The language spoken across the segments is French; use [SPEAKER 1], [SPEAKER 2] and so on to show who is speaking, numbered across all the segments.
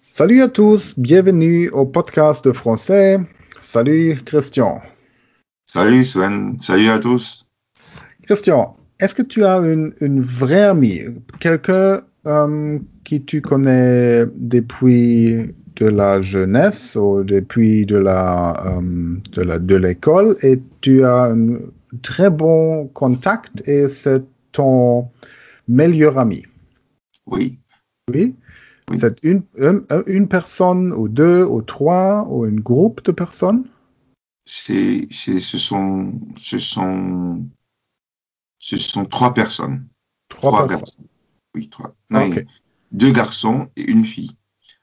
[SPEAKER 1] Salut à tous, bienvenue au podcast de français. Salut Christian.
[SPEAKER 2] Salut Sven, salut à tous.
[SPEAKER 1] Christian, est-ce que tu as une vraie amie, quelqu'un qui tu connais depuis de la jeunesse ou depuis de l'école et tu as un très bon contact et c'est ton meilleur ami?
[SPEAKER 2] Oui,
[SPEAKER 1] Oui?
[SPEAKER 2] oui.
[SPEAKER 1] C'est une personne ou deux ou trois ou un groupe de personnes?
[SPEAKER 2] Ce sont trois personnes.
[SPEAKER 1] Trois
[SPEAKER 2] Trois
[SPEAKER 1] personnes.
[SPEAKER 2] garçons. Oui, trois. Non,
[SPEAKER 1] OK.
[SPEAKER 2] deux garçons et une fille.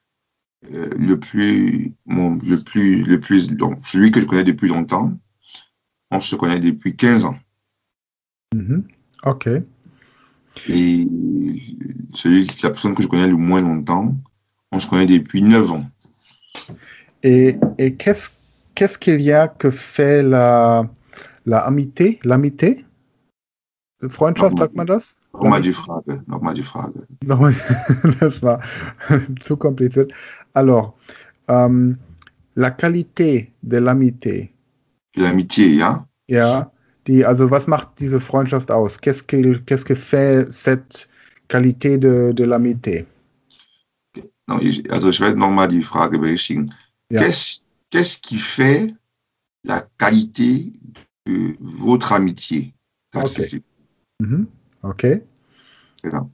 [SPEAKER 2] Donc, celui que je connais depuis longtemps, on se connaît depuis 15 ans.
[SPEAKER 1] Mhm. OK.
[SPEAKER 2] Et la personne que je connais le moins longtemps, on se connaît depuis 9 ans.
[SPEAKER 1] Et qu'est-ce qu'il y a que fait la amitié? L'amitié? Freundschaft, sagt man das?
[SPEAKER 2] Nochmal die Frage. Nochmal die Frage.
[SPEAKER 1] Non, das war zu kompliziert. Alors, la qualité de l'amitié.
[SPEAKER 2] L'amitié, hein?
[SPEAKER 1] Ja, also was macht diese Freundschaft aus? Qu'est-ce que fait cette qualité de l'amitié?
[SPEAKER 2] Non, also ich werde nochmal die Frage berichtigen.
[SPEAKER 1] Ja.
[SPEAKER 2] Qu'est-ce qui fait la qualité de votre amitié? Ça,
[SPEAKER 1] OK.
[SPEAKER 2] c'est
[SPEAKER 1] Mhm. OK.
[SPEAKER 2] ça.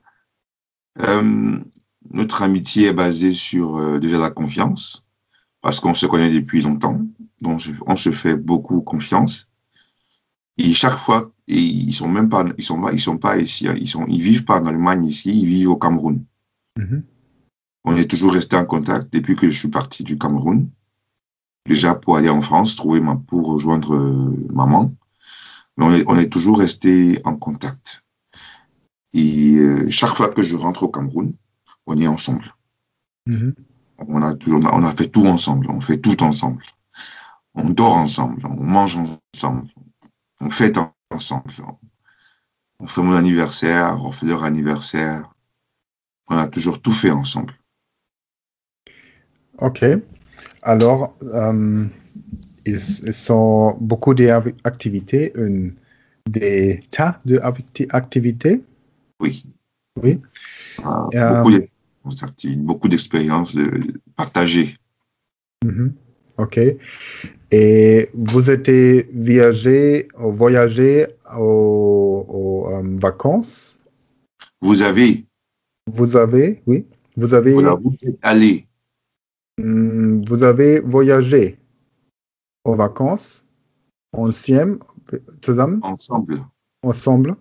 [SPEAKER 2] Notre amitié est basée sur déjà la confiance, parce qu'on se connaît depuis longtemps, donc on se fait beaucoup confiance. Et chaque fois, ils sont pas ici, hein, ils vivent pas en Allemagne ici, ils vivent au Cameroun.
[SPEAKER 1] Mhm.
[SPEAKER 2] On est toujours resté en contact depuis que je suis parti du Cameroun. Déjà pour aller en France, pour rejoindre maman. Mais on est toujours resté en contact. Et chaque fois que je rentre au Cameroun, on est ensemble.
[SPEAKER 1] Mhm.
[SPEAKER 2] On a fait tout ensemble. On fait tout ensemble. On dort ensemble. On mange ensemble. On fête ensemble. On fait mon anniversaire. On fait leur anniversaire. On a toujours tout fait ensemble.
[SPEAKER 1] OK. Alors, ils sont beaucoup d'activités, des tas d'activités.
[SPEAKER 2] Oui.
[SPEAKER 1] Oui.
[SPEAKER 2] Beaucoup d'expériences partagées.
[SPEAKER 1] OK. Et vous étiez voyagé aux vacances?
[SPEAKER 2] Vous avez
[SPEAKER 1] Oui. Vous
[SPEAKER 2] êtes allé
[SPEAKER 1] vous avez voyagé aux vacances ensemble?
[SPEAKER 2] ensemble.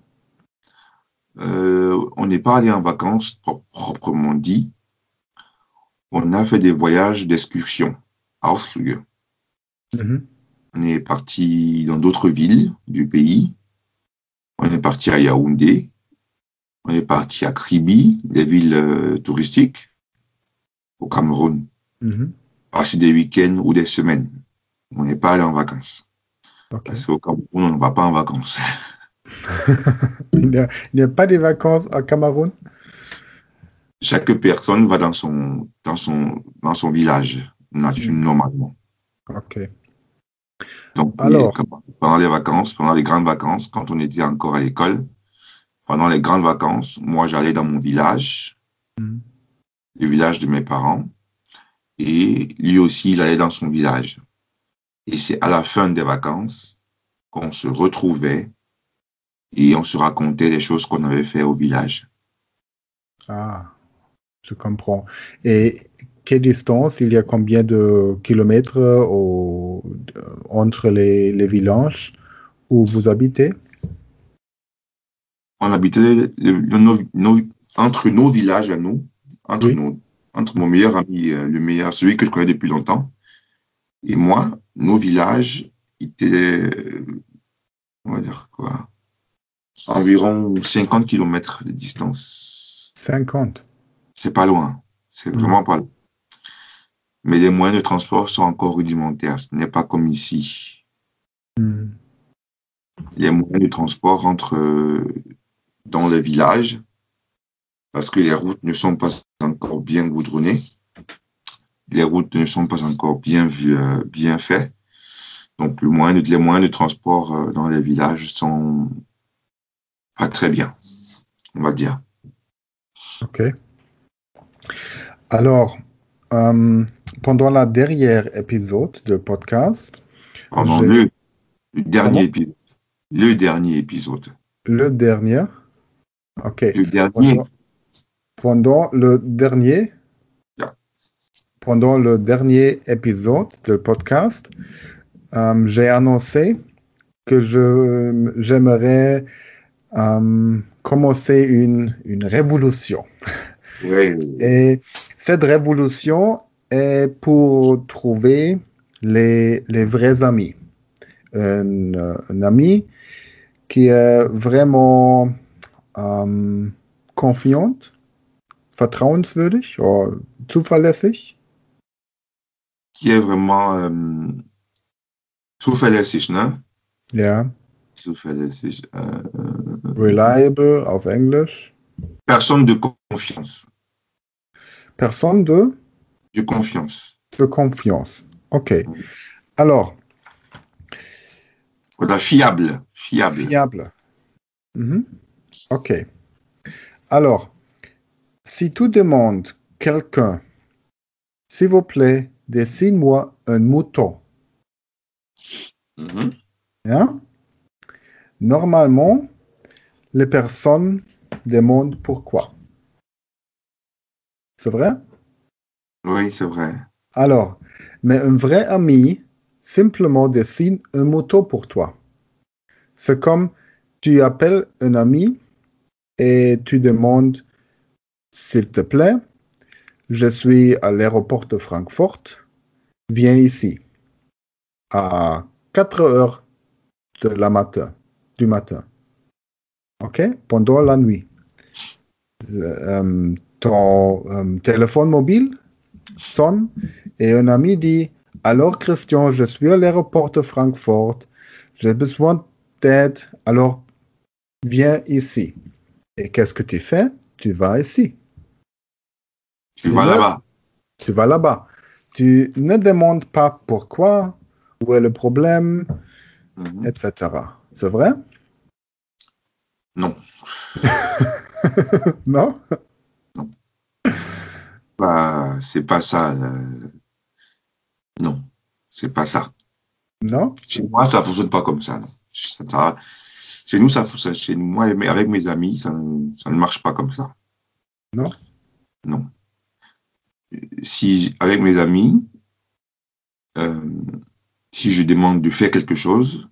[SPEAKER 2] On n'est pas allé en vacances proprement dit. On a fait des voyages d'excursion, Ausflüge.
[SPEAKER 1] Mhm.
[SPEAKER 2] On est parti dans d'autres villes du pays. On est parti à Yaoundé. On est parti à Kribi, des villes touristiques, au Cameroun.
[SPEAKER 1] Mhm.
[SPEAKER 2] Passer des week-ends ou des semaines. On n'est pas allé en vacances.
[SPEAKER 1] OK.
[SPEAKER 2] Parce qu'au Cameroun, on ne va pas en vacances.
[SPEAKER 1] Il n'y a pas de vacances au Cameroun?
[SPEAKER 2] Chaque personne va dans son village, normalement.
[SPEAKER 1] OK.
[SPEAKER 2] Donc,
[SPEAKER 1] Alors,
[SPEAKER 2] pendant les vacances, pendant les grandes vacances, quand on était encore à l'école, pendant les grandes vacances, moi, j'allais dans mon village, le village de mes parents, et lui aussi, il allait dans son village. Et c'est à la fin des vacances qu'on se retrouvait et on se racontait les choses qu'on avait fait au village.
[SPEAKER 1] ah, je comprends. Et quelle distance, il y a combien de kilomètres entre les villages où vous habitez?
[SPEAKER 2] On habitait entre nos villages à nous,
[SPEAKER 1] Oui.
[SPEAKER 2] entre mon meilleur ami, celui que je connais depuis longtemps, et moi, nos villages étaient, on va dire quoi, environ 50 kilomètres de distance.
[SPEAKER 1] 50.
[SPEAKER 2] C'est pas loin, c'est vraiment pas loin. Mais les moyens de transport sont encore rudimentaires, ce n'est pas comme ici. Les moyens de transport entrent dans les villages parce que les routes ne sont pas encore bien goudronnées. les routes ne sont pas encore bien faites. Donc, les moyens de transport dans les villages sont pas très bien, on va dire.
[SPEAKER 1] OK. Alors, pendant la dernière épisode de podcast,
[SPEAKER 2] Pendant le dernier épisode. Le dernier épisode.
[SPEAKER 1] Le dernier. OK.
[SPEAKER 2] Le dernier.
[SPEAKER 1] Pendant le dernier.
[SPEAKER 2] Yeah.
[SPEAKER 1] Pendant le dernier épisode de podcast, j'ai annoncé que j'aimerais commencer une révolution.
[SPEAKER 2] Oui.
[SPEAKER 1] Et cette révolution est pour trouver les vrais amis. Un ami qui est vraiment confiant, vertrauenswürdig oder zuverlässig.
[SPEAKER 2] Qui est vraiment zuverlässig, ne?
[SPEAKER 1] Ja.
[SPEAKER 2] Zuverlässig.
[SPEAKER 1] Reliable auf Englisch.
[SPEAKER 2] Personne de confiance.
[SPEAKER 1] Personne de
[SPEAKER 2] confiance.
[SPEAKER 1] De confiance. OK. Alors.
[SPEAKER 2] Voilà, fiable.
[SPEAKER 1] Fiable. Mm-hmm. OK. Alors, si tu demandes quelqu'un, s'il vous plaît, dessine-moi un mouton.
[SPEAKER 2] Mm-hmm.
[SPEAKER 1] Hein? Normalement, les personnes demandent pourquoi. C'est vrai?
[SPEAKER 2] Oui, c'est vrai.
[SPEAKER 1] Alors, mais un vrai ami simplement dessine un mouton pour toi. C'est comme tu appelles un ami et tu demandes, s'il te plaît, je suis à l'aéroport de Francfort, viens ici à 4 heures du matin. OK? Pendant la nuit. Ton téléphone mobile sonne et un ami dit, alors Christian, je suis à l'aéroport de Francfort, j'ai besoin d'aide, alors viens ici. Et qu'est-ce que tu fais? Tu vas ici.
[SPEAKER 2] Tu vas là-bas.
[SPEAKER 1] Tu vas là-bas. Tu ne demandes pas pourquoi, où est le problème, etc. C'est vrai?
[SPEAKER 2] Non.
[SPEAKER 1] Non?
[SPEAKER 2] Non. Bah, c'est pas ça. Non, c'est pas ça.
[SPEAKER 1] Non?
[SPEAKER 2] Chez moi, ça fonctionne pas comme ça. Non. Chez nous, ça fonctionne. Chez moi, avec mes amis, ça ne marche pas comme ça.
[SPEAKER 1] Non?
[SPEAKER 2] Non. Si, avec mes amis, si je demande de faire quelque chose,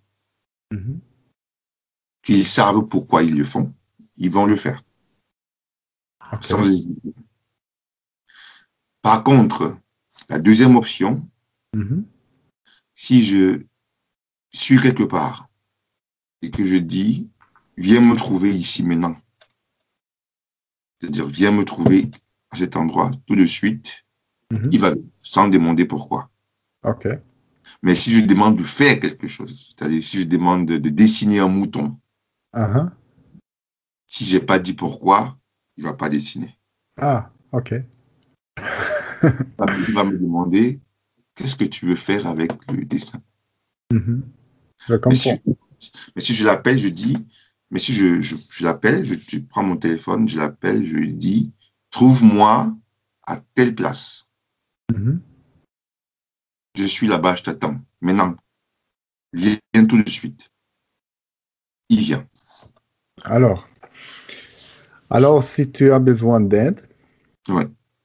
[SPEAKER 2] qu'ils savent pourquoi ils le font, ils vont le faire. Okay. Sans hésiter. Par contre, la deuxième option, si je suis quelque part et que je dis, viens me trouver ici maintenant, c'est-à-dire viens me trouver à cet endroit tout de suite, il va sans demander pourquoi.
[SPEAKER 1] Okay.
[SPEAKER 2] Mais si je demande de faire quelque chose, c'est-à-dire si je demande de dessiner un mouton, si je n'ai pas dit pourquoi, il ne va pas dessiner.
[SPEAKER 1] Ah, ok.
[SPEAKER 2] Il va me demander, qu'est-ce que tu veux faire avec le dessin?
[SPEAKER 1] Je comprends.
[SPEAKER 2] Mais si je l'appelle, je dis, mais si je l'appelle, je prends mon téléphone, je l'appelle, je lui dis, trouve-moi à telle place. Je suis là-bas, je t'attends. Maintenant, viens tout de suite. Il vient.
[SPEAKER 1] Alors, si tu as besoin d'aide,
[SPEAKER 2] ouais.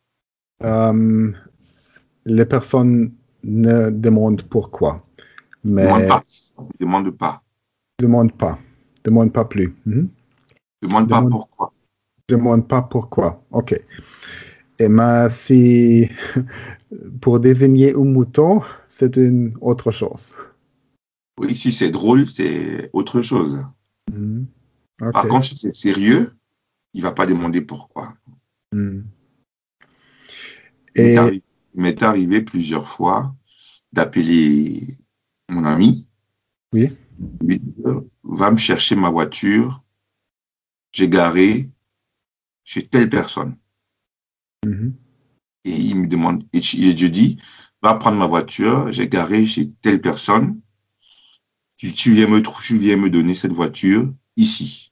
[SPEAKER 1] Les personnes ne demandent pourquoi. Mais
[SPEAKER 2] Demande pas.
[SPEAKER 1] Demande pas plus.
[SPEAKER 2] Demande pas pourquoi.
[SPEAKER 1] Demande pas pourquoi. OK. Et mais si pour désigner un mouton, c'est une autre chose.
[SPEAKER 2] Oui, si c'est drôle, c'est autre chose.
[SPEAKER 1] Okay.
[SPEAKER 2] Par contre, si c'est sérieux, il va pas demander pourquoi.
[SPEAKER 1] Et
[SPEAKER 2] il m'est arrivé plusieurs fois d'appeler mon ami.
[SPEAKER 1] Oui.
[SPEAKER 2] Lui dire, va me chercher ma voiture. J'ai garé chez telle personne. et il me demande, et je dis, va prendre ma voiture, j'ai garé chez telle personne, tu viens me donner cette voiture ici.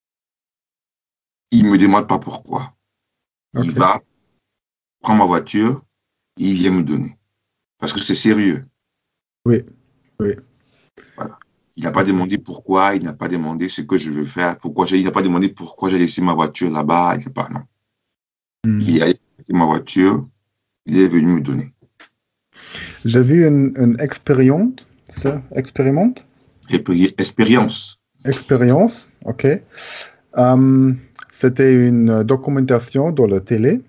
[SPEAKER 2] Il me demande pas pourquoi. Il va, prend ma voiture, et il vient me donner. Parce que c'est sérieux.
[SPEAKER 1] Oui.
[SPEAKER 2] Voilà. Il n'a pas demandé pourquoi, il n'a pas demandé ce que je veux faire, il n'a pas demandé pourquoi j'ai laissé ma voiture là-bas, il n'a pas, non. Il a laissé ma voiture, il est venu me donner.
[SPEAKER 1] J'ai vu une expérience, ok. C'était une documentation dans la télé.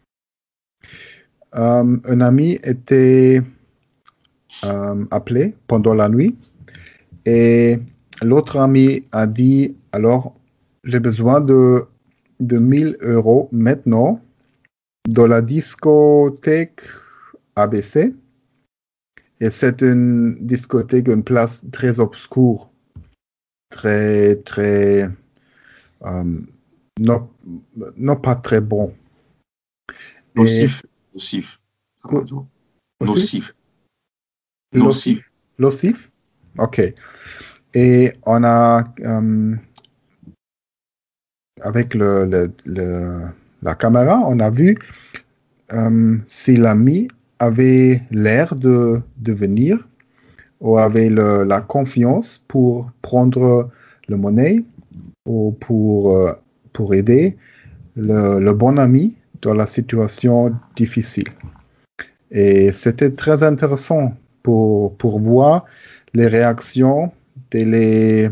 [SPEAKER 1] Un ami était appelé pendant la nuit et l'autre ami a dit, alors, j'ai besoin de 1 000 € maintenant dans la discothèque ABC. Et c'est une discothèque, une place très obscure, très, non pas très bon.
[SPEAKER 2] Nocif.
[SPEAKER 1] Ok. Et on a, avec la caméra, on a vu si l'ami avait l'air de venir ou avait la confiance pour prendre la monnaie ou pour aider le bon ami dans la situation difficile. Et c'était très intéressant pour voir les réactions des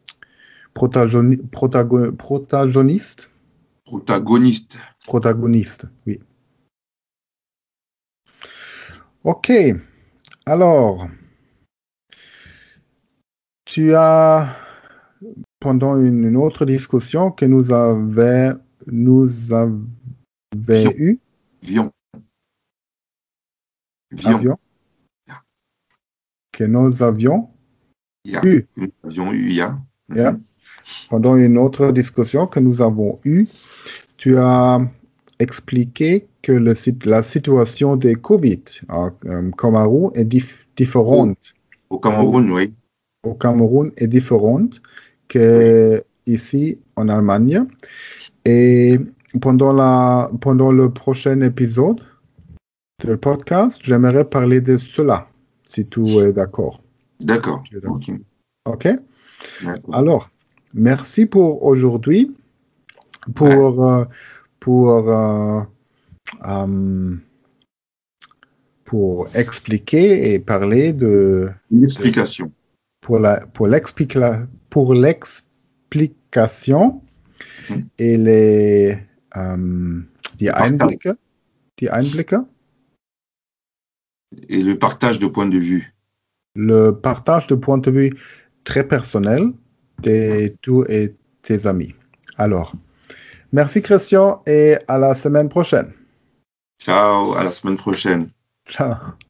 [SPEAKER 1] protagonistes. Protagonistes, oui. Ok. Alors, tu as, pendant une autre discussion que nous avions eu, que nous avions eu. Pendant une autre discussion que nous avons eue, tu as expliqué que la situation des Covid au Cameroun est différente.
[SPEAKER 2] Au Cameroun, oui.
[SPEAKER 1] Au Cameroun est différente qu'ici en Allemagne. Et pendant le prochain épisode du podcast, j'aimerais parler de cela, si tu es d'accord.
[SPEAKER 2] D'accord.
[SPEAKER 1] Ok. Alors, merci pour aujourd'hui, pour expliquer et parler de
[SPEAKER 2] l'explication.
[SPEAKER 1] Pour l'explication et die Einblicke.
[SPEAKER 2] Et le partage de points de vue.
[SPEAKER 1] Le partage de points de vue très personnel de tous et tes amis. Alors, merci Christian et à la semaine prochaine.
[SPEAKER 2] Ciao, à la semaine prochaine.
[SPEAKER 1] Ciao.